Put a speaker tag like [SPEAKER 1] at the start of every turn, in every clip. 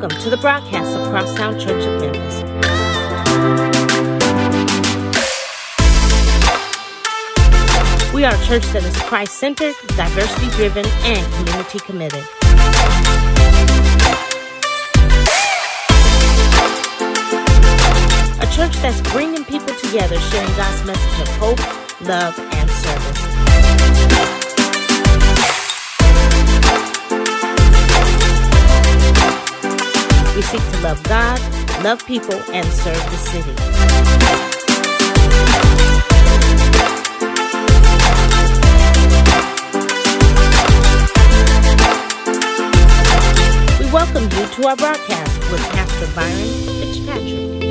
[SPEAKER 1] Welcome to the broadcast of Crosstown Church of Memphis. We are a church that is Christ-centered, diversity-driven, and community-committed. A church that's bringing people together, sharing God's message of hope, love, and service. We seek to love God, love people, and serve the city. We welcome you to our broadcast with Pastor Byron Fitzpatrick.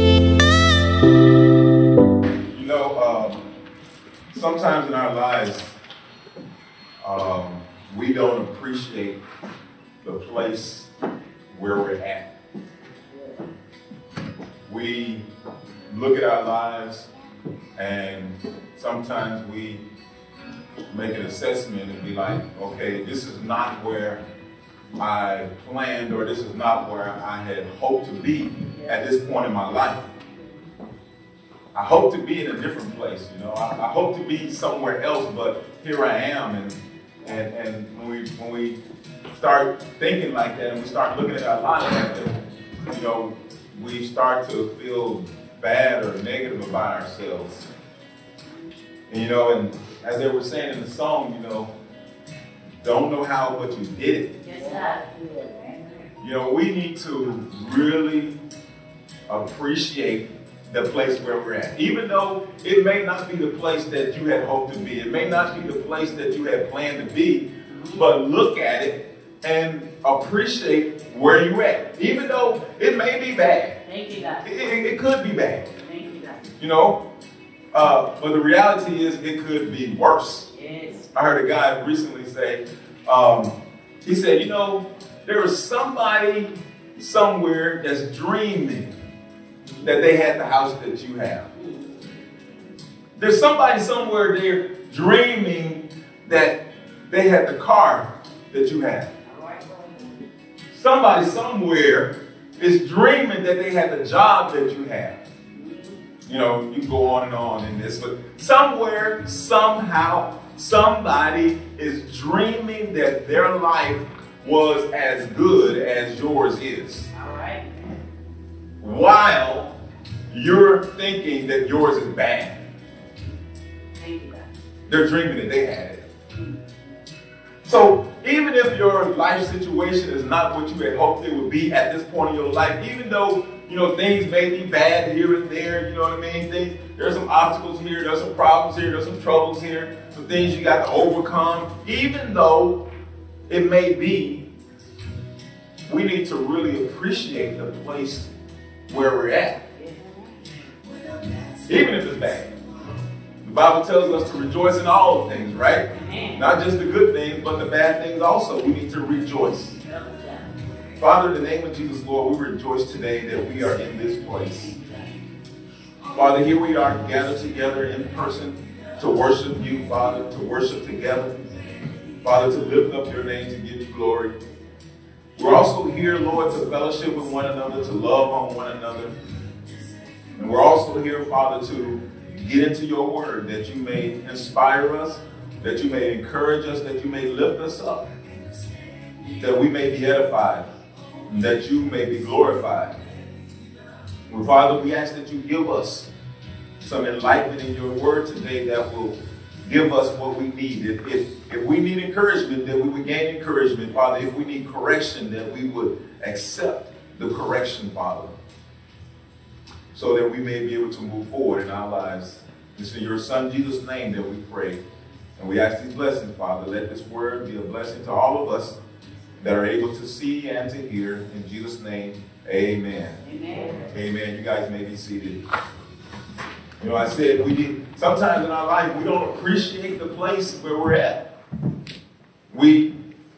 [SPEAKER 2] You know, sometimes in our lives, we don't appreciate the place where we're at. We look at our lives and sometimes we make an assessment and be like, okay, this is not where I planned, or this is not where I had hoped to be at this point in my life. I hope to be in a different place, you know. I hope to be somewhere else, but here I am. And when we start thinking like that and we start looking at our lives like that, you know, we start to feel bad or negative about ourselves. And, you know, and as they were saying in the song, you know, don't know how, but you did it. Yes. You know, we need to really appreciate the place where we're at. Even though it may not be the place that you had hoped to be. It may not be the place that you had planned to be. But look at it and appreciate where you're at. Even though it may be bad.
[SPEAKER 3] Thank you, God.
[SPEAKER 2] It could be bad.
[SPEAKER 3] Thank you, God.
[SPEAKER 2] You know, but the reality is it could be worse.
[SPEAKER 3] Yes.
[SPEAKER 2] I heard a guy recently say, he said, you know, there is somebody somewhere that's dreaming that they had the house that you have. There's somebody somewhere there dreaming that they had the car that you have. Somebody somewhere is dreaming that they had the job that you have. You know, you go on in this, but somewhere, somehow, somebody is dreaming that their life was as good as yours is.
[SPEAKER 3] All right.
[SPEAKER 2] While you're thinking that yours is bad.
[SPEAKER 3] Thank you, God.
[SPEAKER 2] They're dreaming that they had it. So even if your life situation is not what you had hoped it would be at this point in your life, even though, you know, things may be bad here and there, you know what I mean? There's some obstacles here, there's some problems here, there's some troubles here, some things you got to overcome. Even though it may be, we need to really appreciate the place where we're at. Even if it's bad. The Bible tells us to rejoice in all things, right?
[SPEAKER 3] Amen.
[SPEAKER 2] Not just the good things, but the bad things also. We need to rejoice. Father, in the name of Jesus, Lord, we rejoice today that we are in this place. Father, here we are gathered together in person to worship you, Father, to worship together. Father, to lift up your name, to give you glory. We're also here, Lord, to fellowship with one another, to love on one another. And we're also here, Father, to get into your word, that you may inspire us, that you may encourage us, that you may lift us up, that we may be edified, and that you may be glorified. And Father, we ask that you give us some enlightenment in your word today that will give us what we need. If we need encouragement, that we would gain encouragement, Father. If we need correction, that we would accept the correction, Father, so that we may be able to move forward in our lives. It's in your Son, Jesus' name, that we pray. And we ask these blessings, Father. Let this word be a blessing to all of us that are able to see and to hear. In Jesus' name, amen.
[SPEAKER 3] Amen.
[SPEAKER 2] Amen. You guys may be seated. You know, I said sometimes in our life, we don't appreciate the place where we're at. We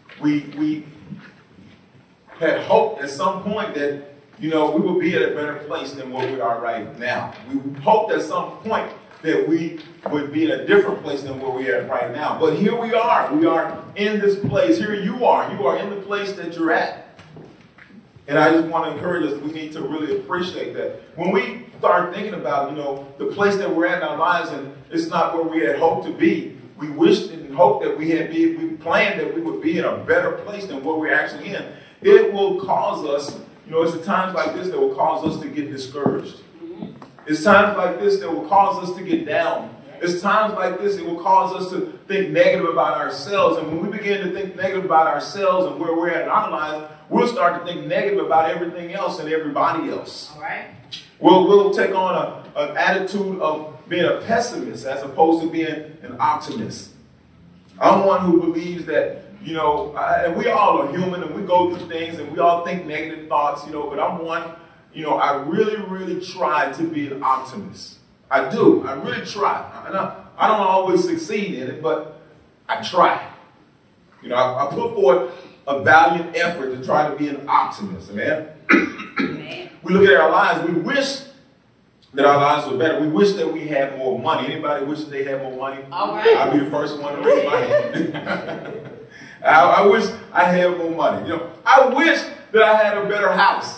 [SPEAKER 2] had hoped at some point that, you know, we would be at a better place than what we are right now. We hoped at some point that we would be in a different place than where we are right now. But here we are. We are in this place. Here you are. You are in the place that you're at. And I just want to encourage us, we need to really appreciate that. When we start thinking about, the place that we're at in our lives, and it's not where we had hoped to be, we wished and hoped that we planned that we would be in a better place than what we're actually in. It will cause us, it's at times like this that will cause us to get discouraged. It's times like this that will cause us to get down. It's times like this that will cause us to think negative about ourselves. And when we begin to think negative about ourselves and where we're at in our lives, we'll start to think negative about everything else and everybody else.
[SPEAKER 3] All right.
[SPEAKER 2] We'll take on an attitude of being a pessimist as opposed to being an optimist. I'm one who believes that, and we all are human and we go through things and we all think negative thoughts, but I'm one, I really, really try to be an optimist. I do. I really try. I don't always succeed in it, but I try. I put forth a valiant effort to try to be an optimist, amen? We look at our lives, we wish that our lives were better. We wish that we had more money. Anybody wish they had more money?
[SPEAKER 3] All right.
[SPEAKER 2] I'll be the first one to raise my hand. I wish I had more money. I wish that I had a better house.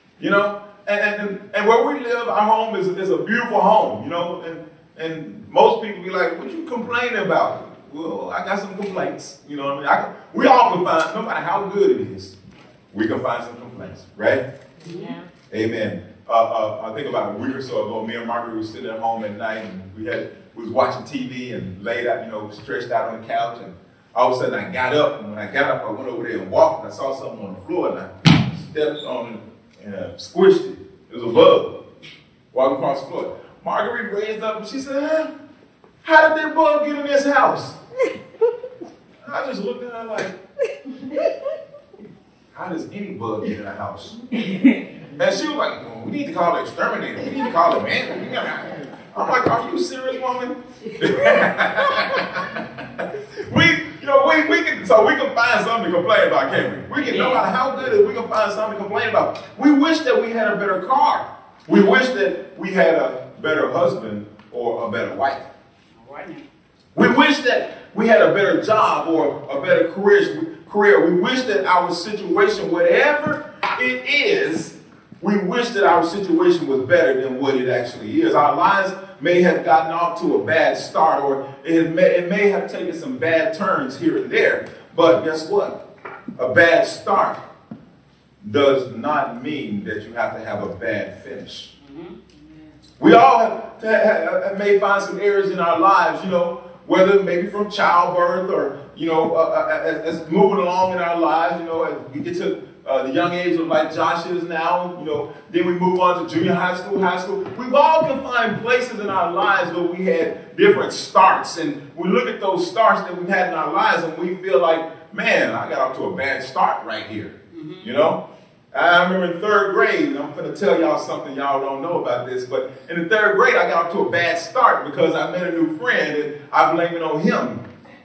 [SPEAKER 2] And where we live, our home is a beautiful home, and most people be like, what you complaining about? Well, I got some complaints, we all can find, no matter how good it is, we can find some complaints, right?
[SPEAKER 1] Yeah.
[SPEAKER 2] Amen. I think about a week or so ago, me and Margaret were sitting at home at night, and we was watching TV and laid out, stretched out on the couch, and all of a sudden I got up, and when I got up, I went over there and walked, and I saw something on the floor, and I stepped on it and squished it. It was a bug walking across the floor. Marguerite raised up and she said, how did that bug get in this house? I just looked at her like, how does any bug get in a house? And she was like, well, we need to call the exterminator. We need to call the man. I'm like, are you serious, woman? we can find something to complain about, can't we? We can, no matter how good it is, we can find something to complain about. We wish that we had a better car. We wish that we had a better husband or a better wife. We wish that we had a better job or a better career. We wish that our situation, whatever it is, we wish that our situation was better than what it actually is. Our lives may have gotten off to a bad start, or it may have taken some bad turns here and there. But guess what? A bad start does not mean that you have to have a bad finish. We all may find some areas in our lives, whether maybe from childbirth or, as moving along in our lives, as we get to the young age of like Josh is now, then we move on to junior high school. We've all can find places in our lives where we had different starts, and we look at those starts that we've had in our lives and we feel like, man, I got off to a bad start right here, I remember in third grade, and I'm going to tell y'all something y'all don't know about this, but in the third grade, I got off to a bad start because I met a new friend and I blame it on him.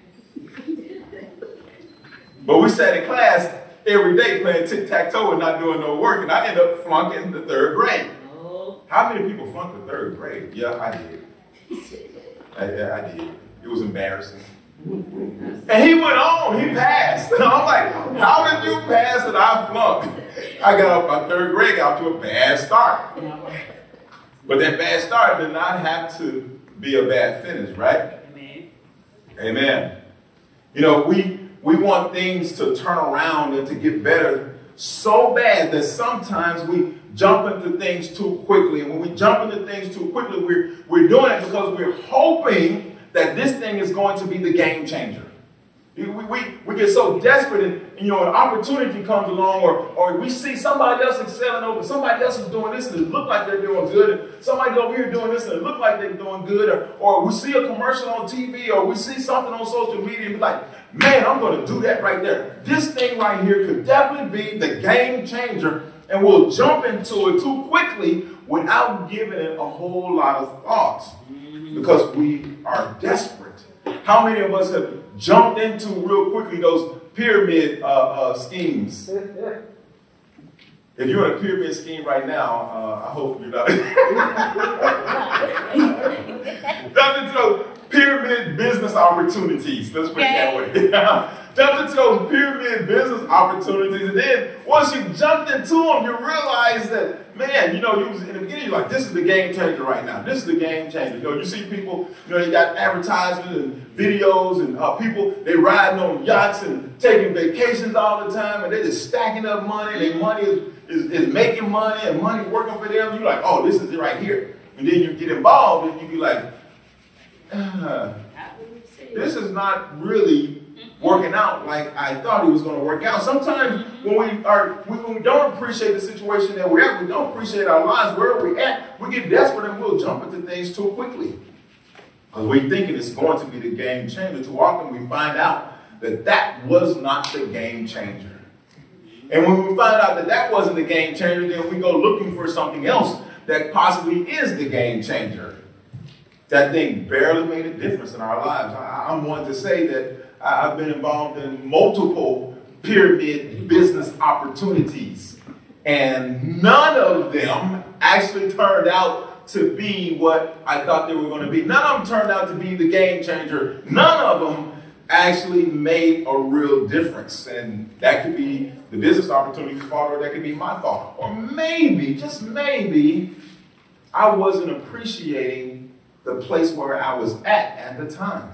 [SPEAKER 2] But we sat in class every day playing tic-tac-toe and not doing no work, and I ended up flunking the third grade. How many people flunked the third grade? Yeah, I did. I did. It was embarrassing. And he went on, he passed. And I'm like, how did you pass and I flunked? I got up my third grade, got to a bad start. But that bad start did not have to be a bad finish, right? Amen. We want things to turn around and to get better so bad that sometimes we jump into things too quickly. And when we jump into things too quickly, we're doing it because we're hoping that this thing is going to be the game changer. We get so desperate and an opportunity comes along or we see somebody else excelling over, somebody else is doing this and it looks like they're doing good, and somebody over here doing this and it looks like they're doing good, or we see a commercial on TV or we see something on social media and be like, man, I'm going to do that right there. This thing right here could definitely be the game changer, and we'll jump into it too quickly without giving it a whole lot of thought because we are desperate. How many of us have jumped into real quickly those pyramid schemes? If you're in a pyramid scheme right now, I hope you're not. Jumped into those pyramid business opportunities. Let's put it that way. jumped into those pyramid business opportunities. And then once you jumped into them, you realize that, man, you was in the beginning, you're like, this is the game changer right now. This is the game changer. You see people, they got advertisements and videos and people, they riding on yachts and taking vacations all the time, and they're just stacking up money, and their money is making money, and money working for them. You're like, oh, this is it right here. And then you get involved, and you be like, this is not really working out like I thought it was going to work out. Sometimes when we don't appreciate the situation that we're at, we don't appreciate our lives, where we're at, we get desperate and we'll jump into things too quickly. Because we thinking it's going to be the game changer. Too often we find out that was not the game changer. And when we find out that wasn't the game changer, then we go looking for something else that possibly is the game changer. That thing barely made a difference in our lives. I'm one to say that I've been involved in multiple pyramid business opportunities, and none of them actually turned out to be what I thought they were going to be. None of them turned out to be the game changer. None of them actually made a real difference. And that could be the business opportunity's fault, or that could be my fault. Or maybe, just maybe, I wasn't appreciating the place where I was at the time.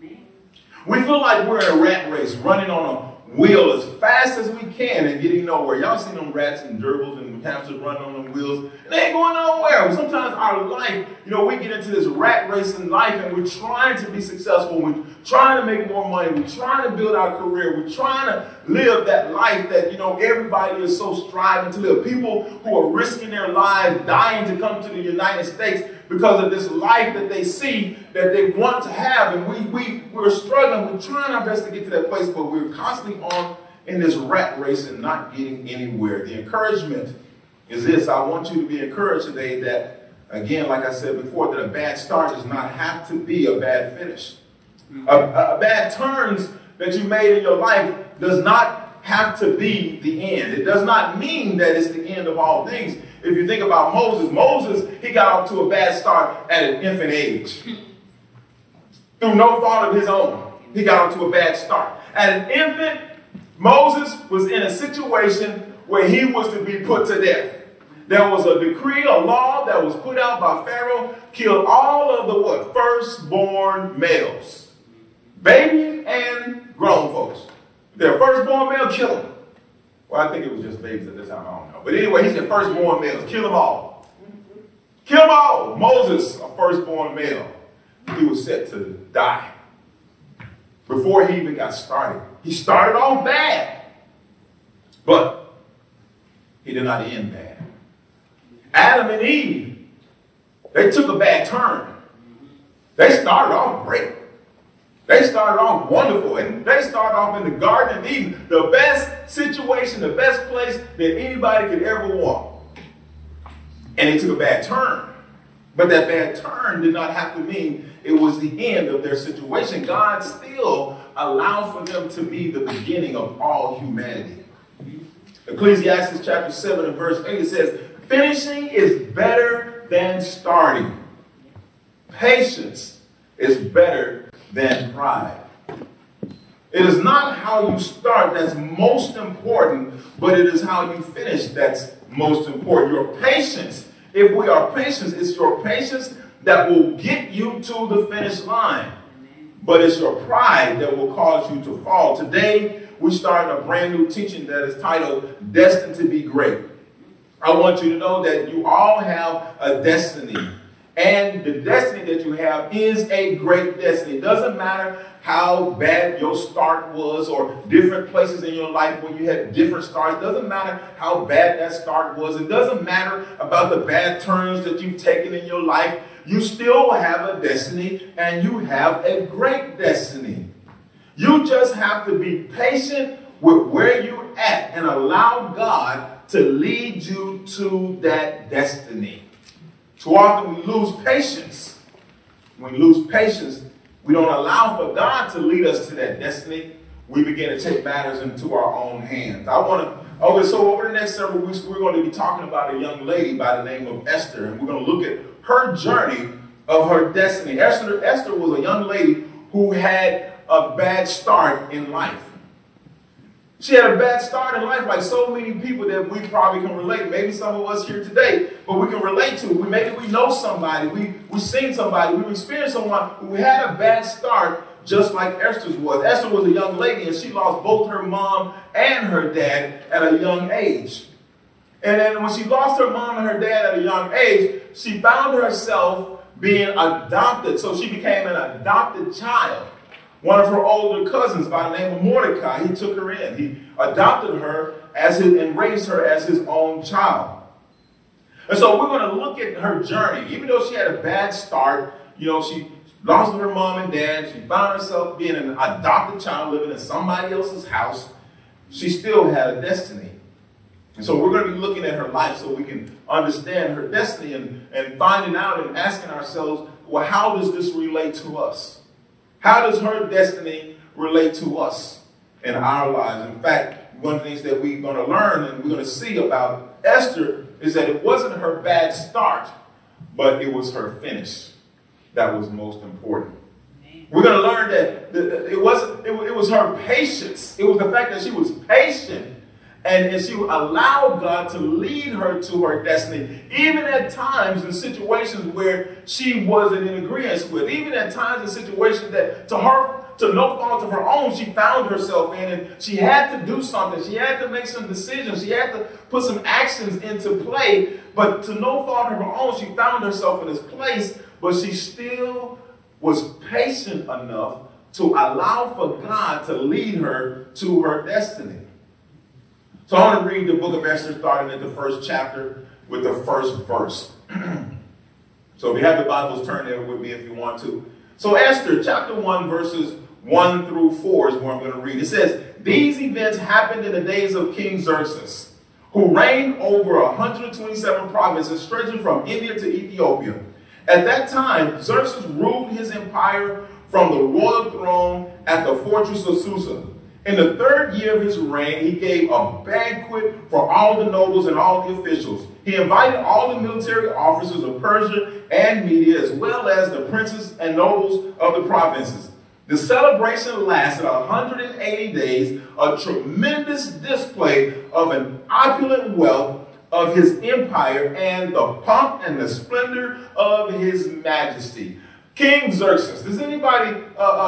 [SPEAKER 2] We feel like we're in a rat race, running on a wheel as fast as we can and getting nowhere. Y'all seen them rats and gerbils and hamsters running on them wheels, and they ain't going nowhere. Sometimes our life, we get into this rat race in life, and we're trying to be successful. We're trying to make more money. We're trying to build our career. We're trying to live that life that, everybody is so striving to live. People who are risking their lives, dying to come to the United States because of this life that they see that they want to have. And we're struggling. We're trying our best to get to that place, but we're constantly on in this rat race and not getting anywhere. The encouragement is this. I want you to be encouraged today that, again, like I said before, that a bad start does not have to be a bad finish. A bad turns that you made in your life does not have to be the end. It does not mean that it's the end of all things. If you think about Moses, he got off to a bad start at an infant age. Through no fault of his own, he got off to a bad start. At an infant, Moses was in a situation where he was to be put to death. There was a decree, a law that was put out by Pharaoh, killed all of the firstborn males. Babies and grown folks. Their firstborn male, kill them. Well, I think it was just babies at this time, I don't know. But anyway, he said firstborn males, kill them all. Kill them all. Moses, a firstborn male, he was set to die. Before he even got started. He started off bad, but he did not end bad. Adam and Eve, they took a bad turn. They started off great. They started off wonderful, and they started off in the Garden of Eden, the best situation, the best place that anybody could ever want. And they took a bad turn. But that bad turn did not have to mean it was the end of their situation. God still allowed for them to be the beginning of all humanity. Ecclesiastes chapter 7 and verse 8, it says, finishing is better than starting. Patience is better than pride. It is not how you start that's most important, but it is how you finish that's most important. Your patience, if we are patient, it's your patience that will get you to the finish line. But it's your pride that will cause you to fall. Today, we're starting a brand new teaching that is titled Destined to be Great. I want you to know that you all have a destiny. And the destiny that you have is a great destiny. It doesn't matter how bad your start was or different places in your life where you had different starts. It doesn't matter how bad that start was. It doesn't matter about the bad turns that you've taken in your life. You still have a destiny, and you have a great destiny. You just have to be patient with where you're at and allow God to lead you to that destiny. Too often we lose patience. When we lose patience, we don't allow for God to lead us to that destiny. We begin to take matters into our own hands. So over the next several weeks, we're going to be talking about a young lady by the name of Esther, and we're going to look at her journey of her destiny. Esther was a young lady who had a bad start in life. She had a bad start in life, like so many people that we probably can relate. Maybe some of us here today, but we can relate to. Maybe we know somebody, we've seen somebody, we've experienced someone who had a bad start, just like Esther's was. Esther was a young lady, and she lost both her mom and her dad at a young age. And then when she lost her mom and her dad at a young age, she found herself being adopted. So she became an adopted child. One of her older cousins by the name of Mordecai, he took her in. He adopted her and raised her as his own child. And so we're going to look at her journey. Even though she had a bad start, she lost her mom and dad. She found herself being an adopted child living in somebody else's house. She still had a destiny. And so we're going to be looking at her life so we can understand her destiny and finding out and asking ourselves, well, how does this relate to us? How does her destiny relate to us in our lives? In fact, one of the things that we're going to learn and we're going to see about Esther is that it wasn't her bad start, but it was her finish that was most important. We're going to learn that it was her patience. It was the fact that she was patient and she allowed God to lead her to her destiny, even at times in situations where she wasn't in agreement with, even at times in situations that to no fault of her own, she found herself in, and she had to do something. She had to make some decisions. She had to put some actions into play, but to no fault of her own, she found herself in this place, but she still was patient enough to allow for God to lead her to her destiny. So I want to read the book of Esther starting at the first chapter with the first verse. So if you have the Bibles, turn there with me if you want to. So Esther, chapter 1, verses 1 through 4 is where I'm going to read. It says, these events happened in the days of King Xerxes, who reigned over 127 provinces stretching from India to Ethiopia. At that time, Xerxes ruled his empire from the royal throne at the fortress of Susa. In the 3rd year of his reign, he gave a banquet for all the nobles and all the officials. He invited all the military officers of Persia and Media, as well as the princes and nobles of the provinces. The celebration lasted 180 days, a tremendous display of an opulent wealth of his empire and the pomp and the splendor of his majesty. King Xerxes. Does anybody,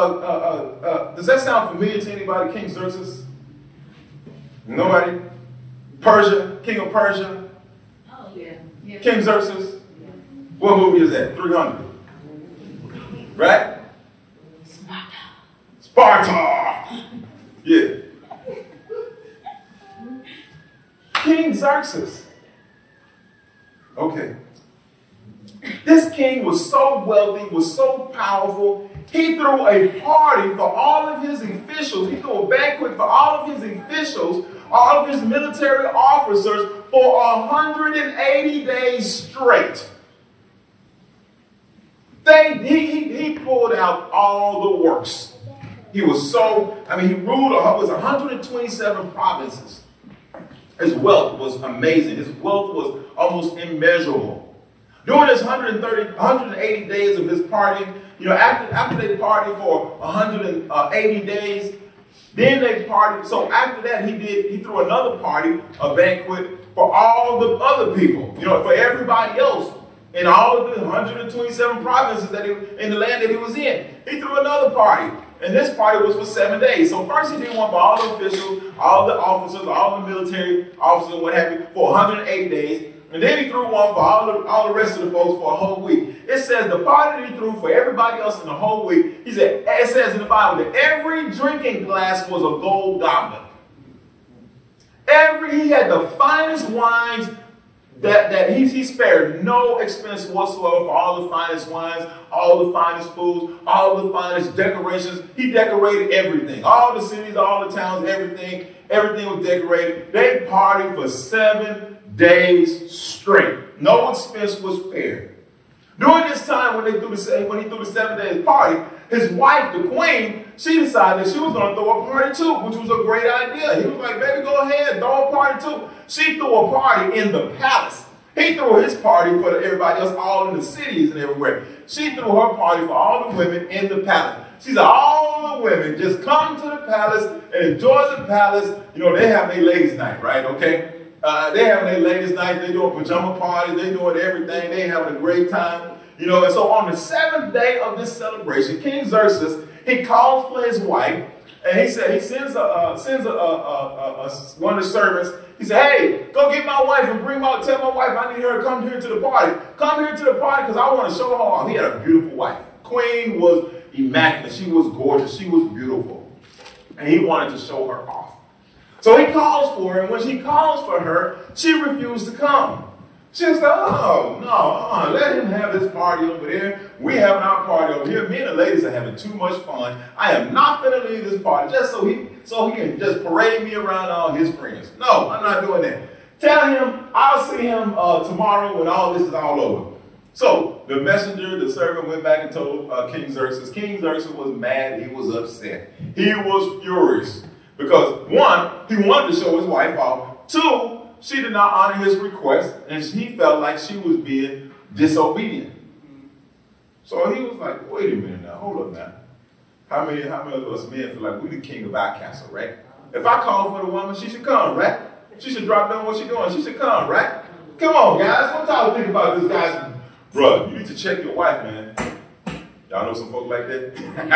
[SPEAKER 2] does that sound familiar to anybody, King Xerxes? Nobody? Persia, King of Persia?
[SPEAKER 3] Oh, yeah.
[SPEAKER 2] King Xerxes? Yeah. What movie is that? 300. Right? Sparta. Yeah. King Xerxes. Okay. This king was so wealthy, was so powerful, he threw a party for all of his officials. He threw a banquet for all of his officials, all of his military officers for 180 days straight. He pulled out all the works. He was he ruled, it was 127 provinces. His wealth was amazing. His wealth was almost immeasurable. During this 180 days of his partying, after they partied for 180 days, then they partied. So after that, he threw another party, a banquet for all the other people, for everybody else in all of the 127 provinces in the land that he was in. He threw another party. And this party was for 7 days. So first he did one for all the officials, all the officers, all the military officers, what have you, for 180 days. And then he threw one for all the rest of the folks for a whole week. It says the party that he threw for everybody else in the whole week, it says in the Bible that every drinking glass was a gold goblet. He had the finest wines that he spared no expense whatsoever for all the finest wines, all the finest foods, all the finest decorations. He decorated everything. All the cities, all the towns, everything was decorated. They partied for 7 days straight. No expense was spared. During this time when he threw the 7 days party, his wife, the queen, she decided that she was going to throw a party too, which was a great idea. He was like, baby, go ahead, throw a party too. She threw a party in the palace. He threw his party for everybody else, all in the cities and everywhere. She threw her party for all the women in the palace. She said, all the women just come to the palace and enjoy the palace. You know, they have their ladies' night, right? Okay? They have their ladies' night. They doing pajama parties. They doing everything. They having a great time. You know, and so on the 7th day of this celebration, King Xerxes, he calls for his wife, and he said he sends one of the servants. He said, hey, go get my wife and tell my wife I need her to come here to the party. Come here to the party because I want to show her off. He had a beautiful wife. Queen was immaculate. She was gorgeous. She was beautiful. And he wanted to show her off. So he calls for her, and when she calls for her, she refused to come. She said, oh, no, let him have his party over there. We having our party over here. Me and the ladies are having too much fun. I am not going to leave this party just so he can just parade me around all his friends. No, I'm not doing that. Tell him I'll see him tomorrow when all this is all over. So the messenger, the servant, went back and told King Xerxes. King Xerxes was mad. He was upset. He was furious because, one, he wanted to show his wife off. Two, she did not honor his request, and he felt like she was being disobedient. So he was like, wait a minute now, hold up now. How many of us men feel like we the king of our castle, right? If I call for the woman, she should come, right? She should drop down what she's doing. She should come, right? Come on, guys. What y'all think about this, guys? Bro, you need to check your wife, man. Y'all know some folks like that?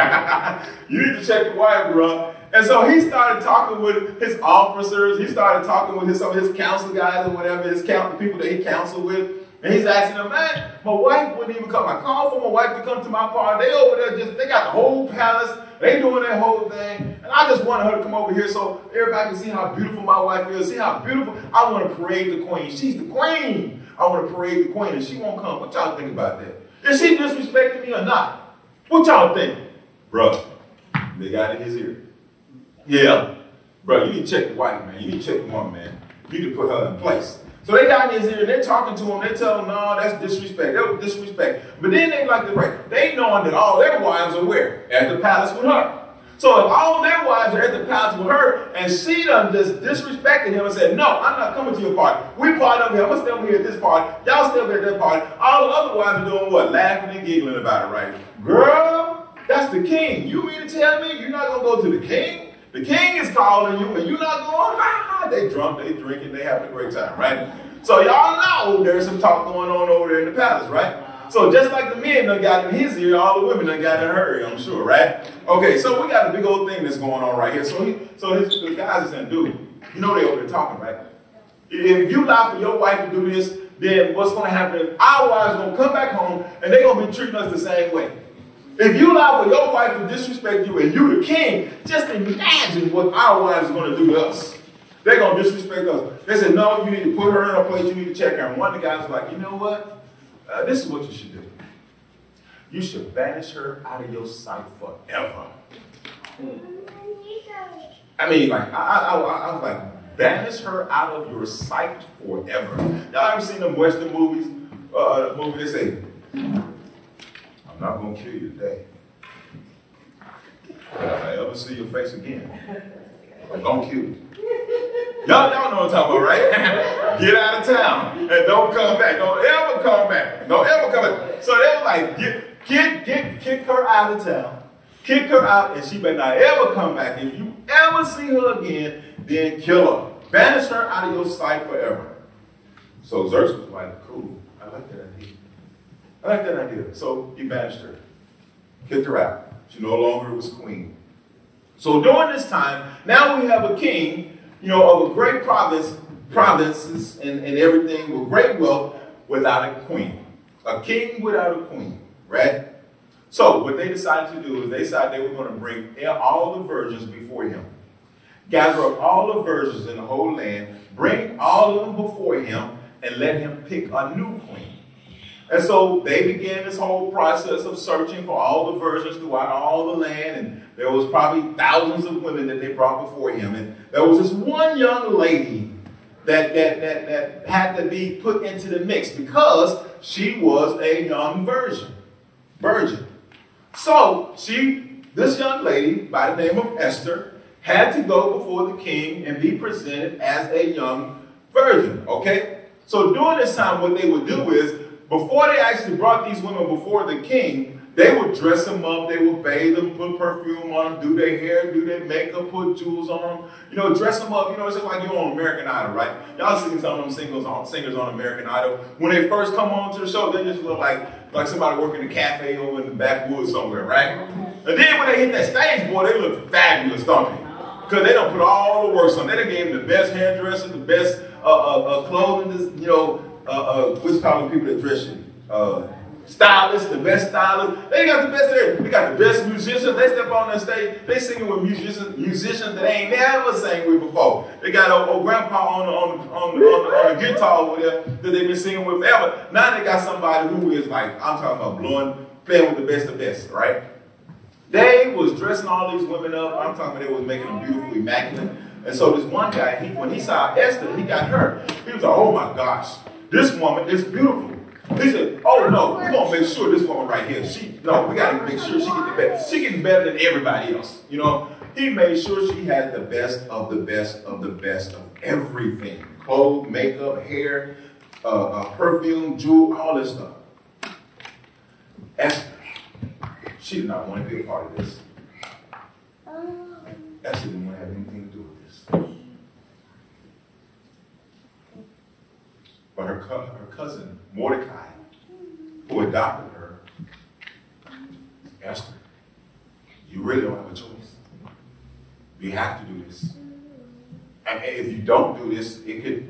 [SPEAKER 2] You need to check your wife, bro. And so he started talking with his officers. He started talking with some of his council guys or whatever, the people that he counseled with. And he's asking them, man, my wife wouldn't even come. I called for my wife to come to my party. They over there they got the whole palace. They doing that whole thing. And I just wanted her to come over here so everybody can see how beautiful my wife is. See how beautiful. I want to parade the queen. She's the queen. I want to parade the queen and she won't come. What y'all think about that? Is she disrespecting me or not? What y'all think? Bro, they got in his ear. Yeah. Bro, you need to check the wife, man. You need to check the woman, man. You need to put her in place. So they got in his ear, and they're talking to him. They tell him, no, that's disrespect. That was disrespect. But then they like to break. They knowing that all their wives are where? At the palace with her. So if all their wives are at the palace with her, and she done just disrespected him and said, no, I'm not coming to your party. We party over here. I'm going to stay over here at this party. Y'all stay over here at that party. All the other wives are doing what? Laughing and giggling about it, right? Girl, that's the king. You mean to tell me you're not going to go to the king? The king is calling you, and you're not going, They drunk, they drinking, they having a great time, right? So y'all know there's some talk going on over there in the palace, right? So just like the men done got in his ear, all the women done got in her ear, I'm sure, right? Okay, so we got a big old thing that's going on right here. So the guys are saying, dude, you know they over there talking, right? If you allow for your wife to do this, then what's going to happen is our wives are going to come back home, and they're going to be treating us the same way. If you allow for your wife to disrespect you and you the king, just imagine what our wives are going to do to us. They're going to disrespect us. They said, no, you need to put her in her place. You need to check her. And one of the guys was like, you know what? This is what you should do. You should banish her out of your sight forever. I mean, like, I was like, banish her out of your sight forever. Y'all ever seen them Western movies? Movie they say, I'm not going to kill you today. But if I ever see your face again, I'm going to kill you. Y'all know what I'm talking about, right? Get out of town and don't come back. Don't ever come back. Don't ever come back. So they were like, kick her out of town. Kick her out and she better not ever come back. If you ever see her again, then kill her. Banish her out of your sight forever. So Xerxes was like, cool. I like that idea. So he banished her. Kicked her out. She no longer was queen. So during this time, now we have a king, of a great provinces and everything with great wealth without a queen. A king without a queen, right? So what they decided to do is they decided they were going to bring all the virgins before him. Gather up all the virgins in the whole land, bring all of them before him, and let him pick a new queen. And so they began this whole process of searching for all the virgins throughout all the land. And there was probably thousands of women that they brought before him. And there was this one young lady that had to be put into the mix because she was a young virgin. So this young lady by the name of Esther had to go before the king and be presented as a young virgin, okay? So during this time, what they would do is, before they actually brought these women before the king, they would dress them up, they would bathe them, put perfume on them, do their hair, do their makeup, put jewels on them, dress them up. It's just like you're on American Idol, right? Y'all seen some of them singers on American Idol. When they first come on to the show, they just look like somebody working in a cafe over in the backwoods somewhere, right? And then when they hit that stage, boy, they look fabulous, don't they? Because they don't put all the work on. They done gave them the best hairdresser, the best clothing, what's called people that dress you? Stylists, the best stylists. They got the best there. They got the best musicians. They step on that stage. They singing with musicians that they ain't never sang with before. They got old grandpa on the guitar over there that they've been singing with forever. Now they got somebody who is like, I'm talking about playing with the best of best, right? They was dressing all these women up. I'm talking about they was making them beautiful, immaculate. And so this one guy, when he saw Esther, he got her. He was like, oh my gosh, this woman is beautiful. He said, oh no, we're going to make sure this woman right here, we got to make sure she get the best. She getting better than everybody else. He made sure she had the best of the best of the best of everything. Clothes, makeup, hair, perfume, jewel, all this stuff. Esther, she did not want to be a part of this. Esther didn't want to have anything to do with this. But her cousin, Mordecai, who adopted her, Esther, you really don't have a choice. You have to do this. And if you don't do this, it could,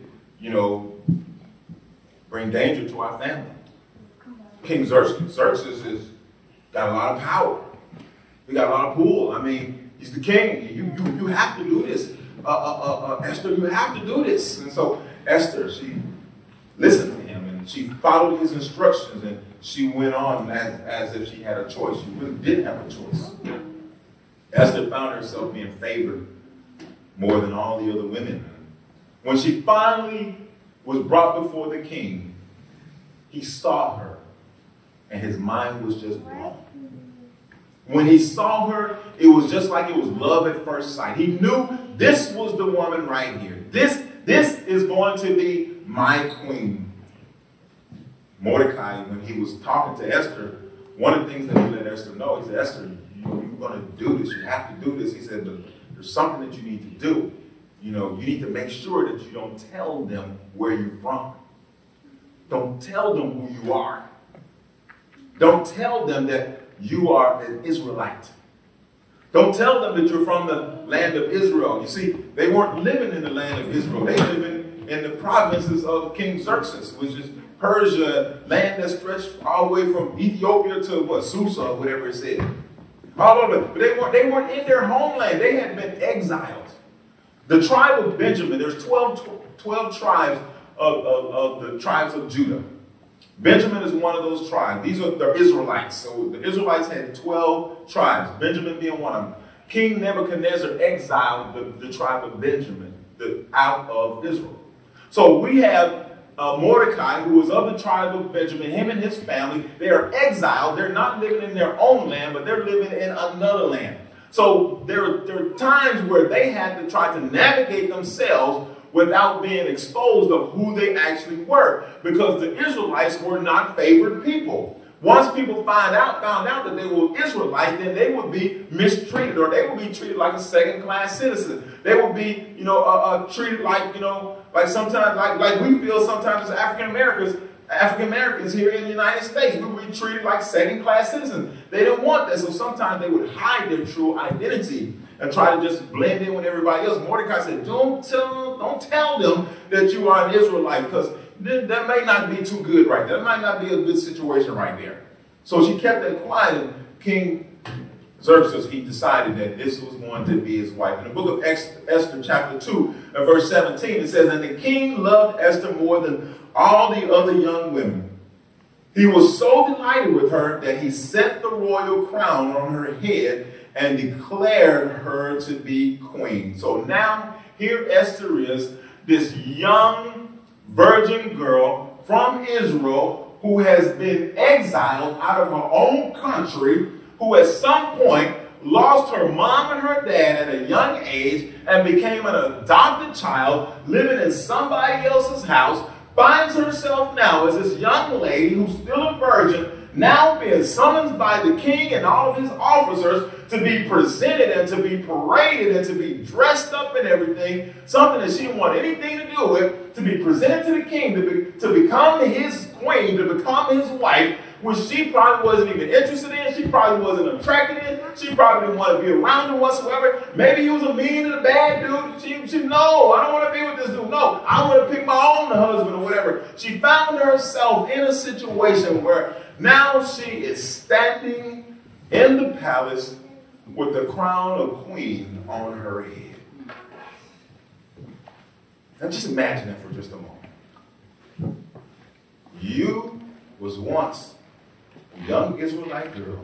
[SPEAKER 2] bring danger to our family. King Xerxes has got a lot of power. He got a lot of pull. I mean, he's the king. You have to do this. Esther, you have to do this. And so Esther, she listened to him and she followed his instructions and she went on as if she had a choice. She really didn't have a choice. Esther found herself being favored more than all the other women. When she finally was brought before the king, he saw her and his mind was just blown. When he saw her, it was just like it was love at first sight. He knew this was the woman right here. This is going to be my queen. Mordecai, when he was talking to Esther, one of the things that he let Esther know, he said, Esther, you're going to do this. You have to do this. He said, there's something that you need to do. You need to make sure that you don't tell them where you're from. Don't tell them who you are. Don't tell them that you are an Israelite. Don't tell them that you're from the land of Israel. You see, they weren't living in the land of Israel. They lived in the provinces of King Xerxes, which is Persia, land that stretched all the way from Ethiopia to Susa, or whatever it said. All over. But they weren't in their homeland. They had been exiled. The tribe of Benjamin, there's 12 tribes of the tribes of Judah. Benjamin is one of those tribes. These are the Israelites. So the Israelites had 12 tribes, Benjamin being one of them. King Nebuchadnezzar exiled the tribe of Benjamin out of Israel. So we have Mordecai, who is of the tribe of Benjamin, him and his family. They are exiled. They're not living in their own land, but they're living in another land. So there are times where they had to try to navigate themselves without being exposed of who they actually were, because the Israelites were not favored people. Once people found out that they were Israelites, then they would be mistreated, or they would be treated like a second-class citizen. They would be, treated like, like sometimes, like we feel sometimes as African Americans here in the United States, we would be treated like second-class citizens. They didn't want that, so sometimes they would hide their true identity and try to just blend in with everybody else. Mordecai said, don't tell them that you are an Israelite, because that may not be too good right there. That might not be a good situation right there. So she kept that quiet, and King Xerxes, he decided that this was going to be his wife. In the book of Esther, chapter 2, and verse 17, it says, and the king loved Esther more than all the other young women. He was so delighted with her that he set the royal crown on her head and declared her to be queen. So now here Esther is, this young virgin girl from Israel who has been exiled out of her own country, who at some point lost her mom and her dad at a young age and became an adopted child living in somebody else's house, finds herself now as this young lady who's still a virgin, now being summoned by the king and all of his officers to be presented and to be paraded and to be dressed up and everything, something that she didn't want anything to do with, to be presented to the king, to become his queen, to become his wife, which she probably wasn't even interested in, she probably wasn't attracted in, she probably didn't want to be around him whatsoever. Maybe he was a mean and a bad dude. She no, I don't want to be with this dude. No, I want to pick my own husband or whatever. She found herself in a situation where now she is standing in the palace with the crown of queen on her head. Now just imagine that for just a moment. You was once a young Israelite girl,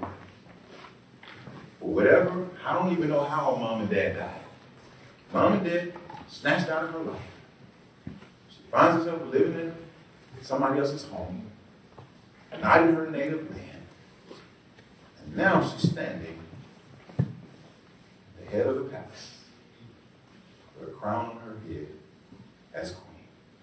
[SPEAKER 2] or whatever, I don't even know how her mom and dad died. Mom and dad snatched out of her life. She finds herself living in somebody else's home, not in her native land. And now she's standing at the head of the palace with a crown on her head as queen.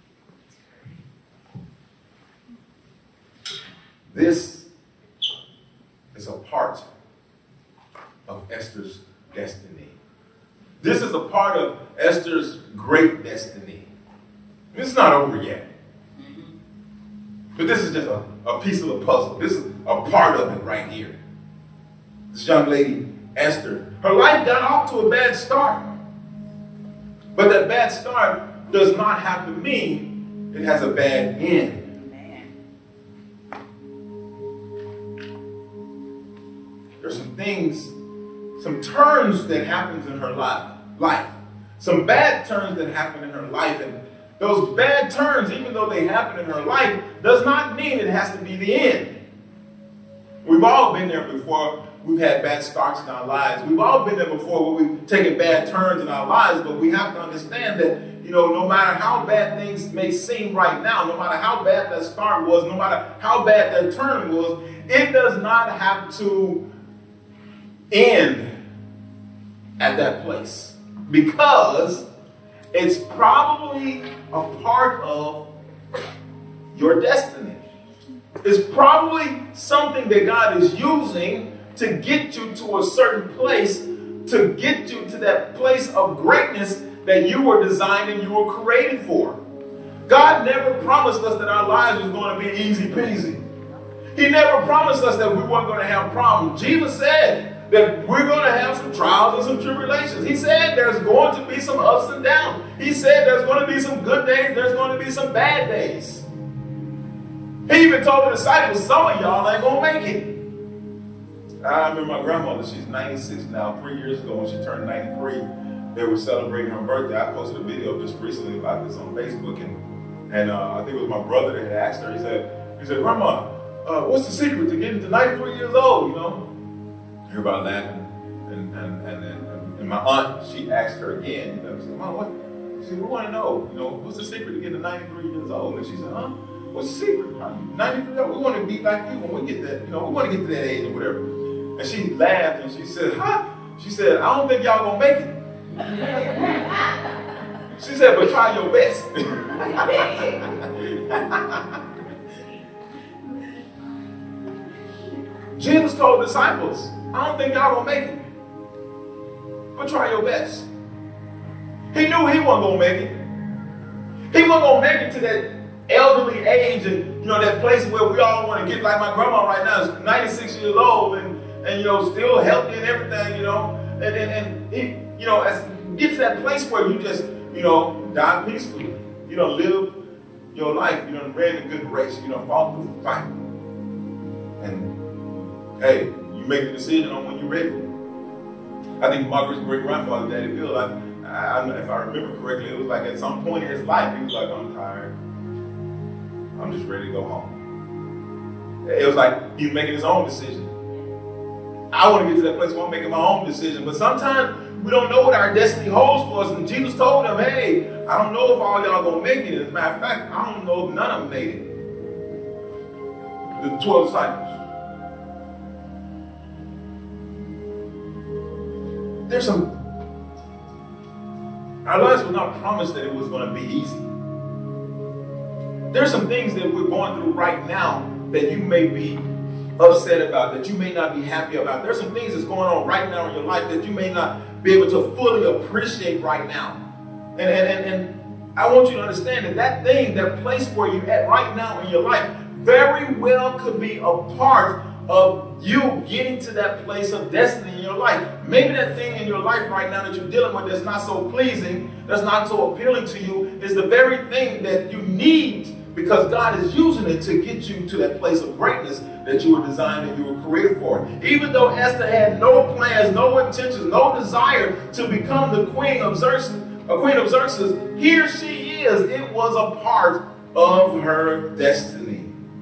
[SPEAKER 2] This is a part of Esther's destiny. This is a part of Esther's great destiny. It's not over yet. But this is just a piece of the puzzle. This is a part of it right here. This young lady, Esther, her life got off to a bad start. But that bad start does not have to mean it has a bad end. There's some things, some turns that happens in her life. Some bad turns that happen in her life. And those bad turns, even though they happen in her life, does not mean it has to be the end. We've all been there before. We've had bad starts in our lives. We've all been there before where we've taken bad turns in our lives, but we have to understand that, no matter how bad things may seem right now, no matter how bad that start was, no matter how bad that turn was, it does not have to end at that place, because it's probably a part of your destiny. It's probably something that God is using to get you to a certain place, to get you to that place of greatness that you were designed and you were created for. God never promised us that our lives was going to be easy peasy. He never promised us that we weren't going to have problems. Jesus said that we're going to have some trials and some tribulations. He said there's going to be some ups and downs. He said there's going to be some good days, there's going to be some bad days. He even told the disciples, some of y'all ain't going to make it. I remember my grandmother, she's 96 now. 3 years ago when she turned 93, they were celebrating her birthday. I posted a video just recently about this on Facebook, and I think it was my brother that had asked her. He said, Grandma, what's the secret to getting to 93 years old, Everybody laughing. And my aunt, she asked her again, she said, Mom, what? She said, we want to know, what's the secret to getting to 93 years old? And she said, huh? What's the secret? 93 years old, we want to be like you when we get that, we want to get to that age or whatever. And she laughed and she said, huh? She said, I don't think y'all gonna make it. She said, but try your best. Jesus told the disciples, I don't think y'all gonna make it, but try your best. He knew he wasn't gonna make it. He wasn't gonna make it to that elderly age and that place where we all want to get, like my grandma right now is 96 years old and still healthy and everything, and get to that place where you just die peacefully, live your life, ran a good race, fought through the fight, and hey, you make the decision on when you're ready. I think my great grandfather, Daddy Bill, if I remember correctly, it was like at some point in his life he was like, I'm tired, I'm just ready to go home. It was like he was making his own decision. I want to get to that place where I'm making my own decision. But sometimes we don't know what our destiny holds for us. And Jesus told them, hey, I don't know if all y'all going to make it. As a matter of fact, I don't know if none of them made it. The 12 disciples. Our lives were not promised that it was going to be easy. There's some things that we're going through right now that you may be upset about, that you may not be happy about. There's some things that's going on right now in your life that you may not be able to fully appreciate right now. And I want you to understand that that thing, that place where you're at right now in your life, very well could be a part of you getting to that place of destiny in your life. Maybe that thing in your life right now that you're dealing with that's not so pleasing, that's not so appealing to you, is the very thing that you need, because God is using it to get you to that place of greatness that you were designed and you were created for. Even though Esther had no plans, no intentions, no desire to become the queen of Xerxes, here she is. It was a part of her destiny.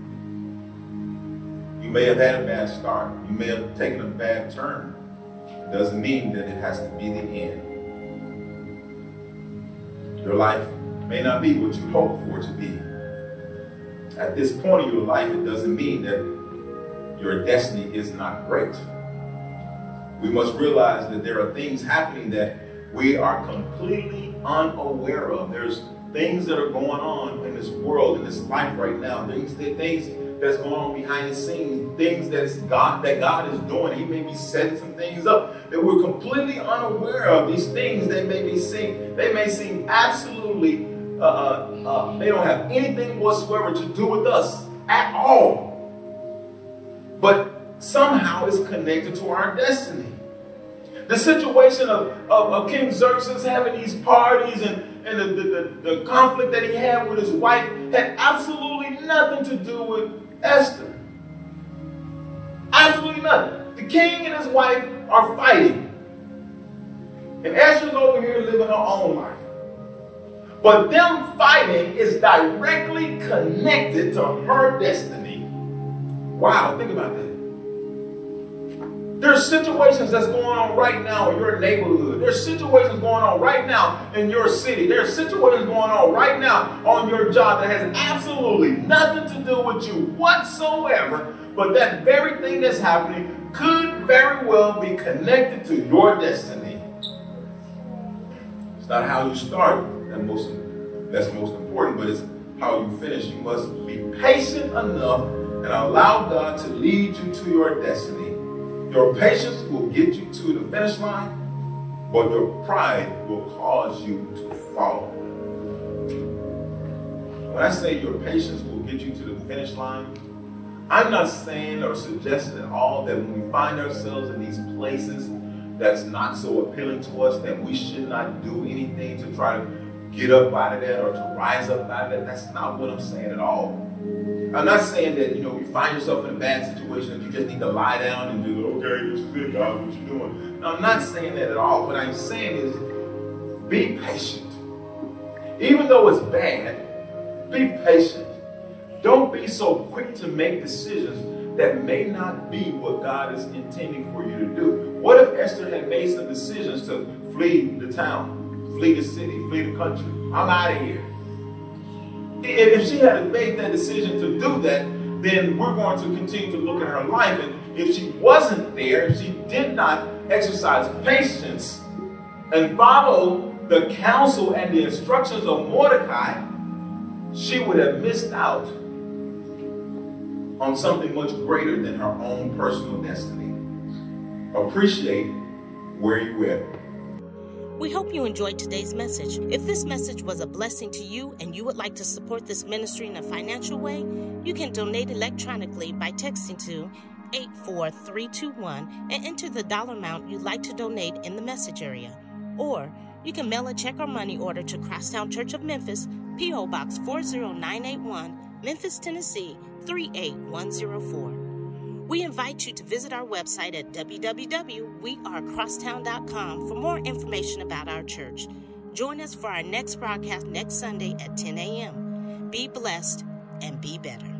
[SPEAKER 2] You may have had a bad start. You may have taken a bad turn. It doesn't mean that it has to be the end. Your life may not be what you hoped for it to be. At this point in your life, it doesn't mean that your destiny is not great. We must realize that there are things happening that we are completely unaware of. There's things that are going on in this world, in this life right now. Things that's going on behind the scenes, things that God is doing. He may be setting some things up that we're completely unaware of. These things they may seem absolutely they don't have anything whatsoever to do with us at all. But somehow it's connected to our destiny. The situation of King Xerxes having these parties and the conflict that he had with his wife had absolutely nothing to do with Esther. Absolutely nothing. The king and his wife are fighting. And Esther's over here living her own life. But them fighting is directly connected to her destiny. Wow, think about that. There's situations that's going on right now in your neighborhood. There's situations going on right now in your city. There's situations going on right now on your job that has absolutely nothing to do with you whatsoever. But that very thing that's happening could very well be connected to your destiny. It's not how you start that's most important, but it's how you finish. You must be patient enough and allow God to lead you to your destiny. Your patience will get you to the finish line, but your pride will cause you to fall. When I say your patience will get you to the finish line, I'm not saying or suggesting at all that when we find ourselves in these places that's not so appealing to us, that we should not do anything to try to get up out of that or to rise up out of that. That's not what I'm saying at all. I'm not saying that, you find yourself in a bad situation and you just need to lie down and do, okay, this is it, God, what you doing? No, I'm not saying that at all. What I'm saying is be patient. Even though it's bad, be patient. Don't be so quick to make decisions that may not be what God is intending for you to do. What if Esther had made some decisions to flee the town, flee the city, flee the country? I'm out of here. If she had made that decision to do that, then we're going to continue to look at her life. And if she wasn't there, if she did not exercise patience and follow the counsel and the instructions of Mordecai, she would have missed out on something much greater than her own personal destiny. Appreciate where you're at.
[SPEAKER 1] We hope you enjoyed today's message. If this message was a blessing to you and you would like to support this ministry in a financial way, you can donate electronically by texting to 84321 and enter the dollar amount you'd like to donate in the message area. Or you can mail a check or money order to Crosstown Church of Memphis, P.O. Box 40981, Memphis, Tennessee 38104. We invite you to visit our website at www.wearecrosstown.com for more information about our church. Join us for our next broadcast next Sunday at 10 a.m. Be blessed and be better.